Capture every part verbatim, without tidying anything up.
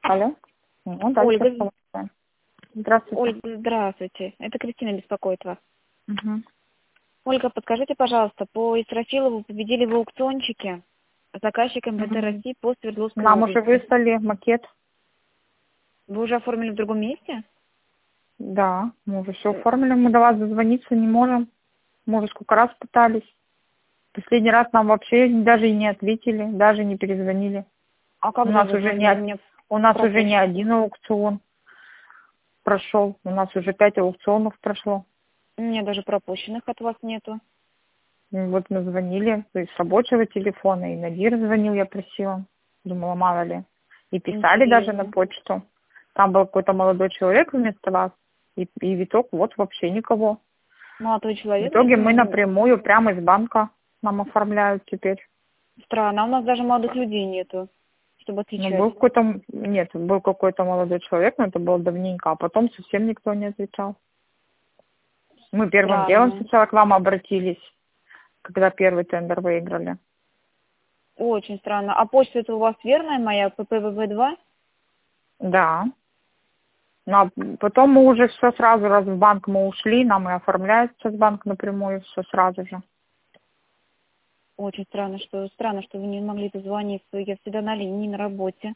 Алло. Ну, дальше Ольга, оставаться. Здравствуйте. Ольга, здравствуйте. Это Кристина беспокоит вас. Угу. Ольга, подскажите, пожалуйста, по Исрафилову победили в аукциончике заказчик МВД Угу. России по Свердловской Нам уже области. выслали макет. Вы уже оформили в другом месте? Да, мы уже все оформили. Мы до вас дозвониться не можем. Мы уже сколько раз пытались. Последний раз нам вообще даже и не ответили, даже не перезвонили. А У когда нас вы уже не, звонили од- мне? у нас уже пропущен? не один аукцион прошел. У нас уже пять аукционов прошло. Мне даже пропущенных от вас нету. И вот мы звонили то есть с рабочего телефона, и Надир звонил, я просила. Думала, мало ли. И писали даже на Интересно. почту. Там был какой-то молодой человек вместо вас. И, и в итог вот вообще никого. Молодой В человек, итоге мы это напрямую прямо из банка нам оформляют теперь. странно. А у нас даже молодых людей нету, чтобы Ну, отвечать. был какой-то, м- нет, был какой-то молодой человек, но это было давненько, а потом совсем никто не отвечал. Мы первым делом Странно. сначала к вам обратились, когда первый тендер выиграли. Очень странно. А почта это у вас верная моя, пэ пэ вэ вэ два? Да. Ну, а потом мы уже все сразу, раз в банк мы ушли, нам и оформляют сейчас банк напрямую, все сразу же. Очень странно, что странно, что вы не могли дозвониться. Я всегда на линии, на работе.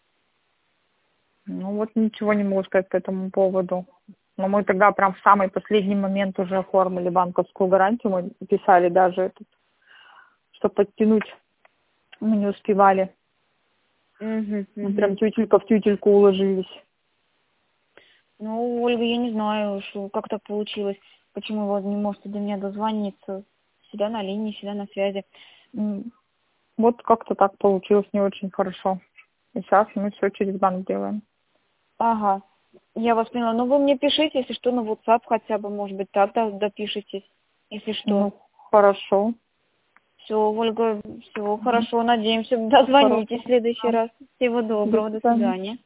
Ну, вот ничего не могу сказать по этому поводу. Но мы тогда прям в самый последний момент уже оформили банковскую гарантию. Мы писали даже, этот, что подтянуть мы не успевали. Угу, Мы угу. прям тютелька в тютельку уложились. Ну, Ольга, я не знаю, что, как так получилось. Почему вы не можете до меня дозвониться? Всегда на линии, всегда на связи. М, Вот как-то так получилось не очень хорошо. И сейчас мы все через банк делаем. Ага, я вас поняла. Ну, вы мне пишите, если что, на WhatsApp хотя бы, может быть, так да, допишитесь, если что. Ну, хорошо. Все, Ольга, все Мгм. хорошо, надеемся, Всего дозвонитесь в хорошего. следующий Да. раз. Всего До доброго, до свидания. свидания.